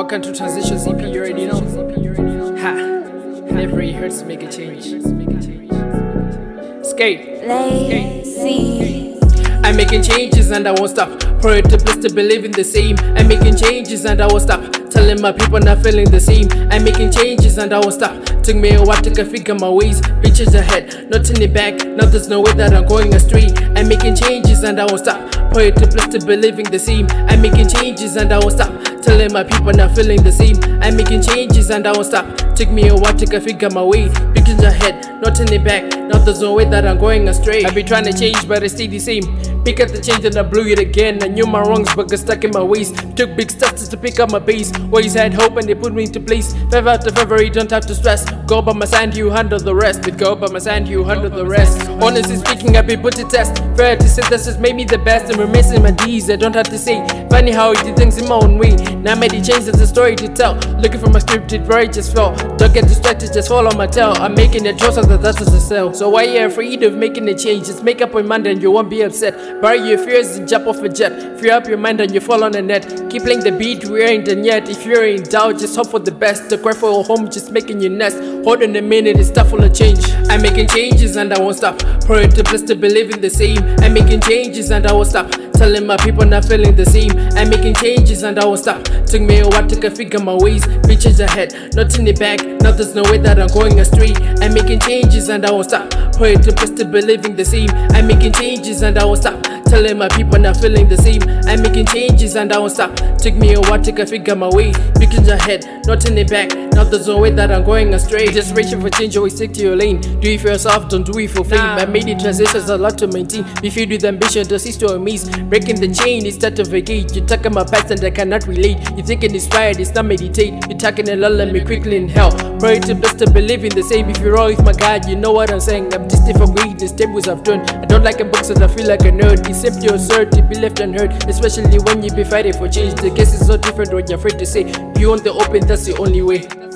Welcome to Transitions EP, you already know. Ha! Never really hurts to make a change. Skate! Lazy. I'm making changes and I won't stop. Pray to bless to believe in the same. I'm making changes and I won't stop. Telling my people not feeling the same. I'm making changes and I won't stop. Took me a while to figure my ways. Bitches ahead, not turning back. Now there's no way that I'm going astray. I'm making changes and I won't stop. Pray to bless to believe in the same. I'm making changes and I won't stop. Telling my people not feeling the same. I'm making changes and I won't stop. Took me a while to figure my way. Bitches ahead, not turning back. Now there's no way that I'm going astray. I be trying to change but I stay the same. Pick up the change and I blew it again. I knew my wrongs but got stuck in my ways. Took big steps to pick up my base. Always had hope and they put me into place. 5 out of February, don't have to stress. Go by my side, you handle the rest. But go by my side, you handle the rest. Honestly speaking, I be put to test. Fair to say that's just made me the best. And reminiscing my deeds, I don't have to say. Funny how I did things in my own way. Now I made the change, there's a story to tell. Looking for my scripted where it just fell. Don't get distracted, just follow my tail. I'm making a choice that that's just a sell. So why you afraid of making a change? Just make up your mind and you won't be upset. Bury your fears and jump off a jet. Free up your mind and you fall on the net. Keep playing the beat, we ain't done yet. If you're in doubt, just hope for the best. The cry for a home, just making your nest. Hold on a minute, it's tough full of change. I'm making changes and I won't stop. Pray to bless to believe in the same. I'm making changes and I won't stop. Telling my people not feeling the same. I'm making changes and I won't stop. Took me a while to figure my ways. Bitches ahead, not turning back. Now there's no way that I'm going astray. I'm making changes and I won't stop. Pray to bless to believe in the same. I'm making changes and I won't stop. Telling my people not feeling the same. I'm making changes and I won't stop. Took me a while to figure my way. Bitches ahead, not turning back. Now there's no way that I'm going astray. Just reaching for change, always stick to your lane. Do it for yourself, don't do it for fame. I made it transitions a lot to maintain. Be filled with ambition, the cease to amaze. Breaking the chain, it's start to vacate. You're talking my past and I cannot relate. You're thinking inspired, it's not meditate. You're talking a lot, let me quickly in hell. Pray to bless to believe in the same. If you're all with my God, you know what I'm saying. I'm just from greatness, tables I've turned. I don't like a book, so I feel like a nerd. It's simply absurd to be left unheard, especially when you be fighting for change. The case is so different when you're afraid to say. You want the open, that's the only way.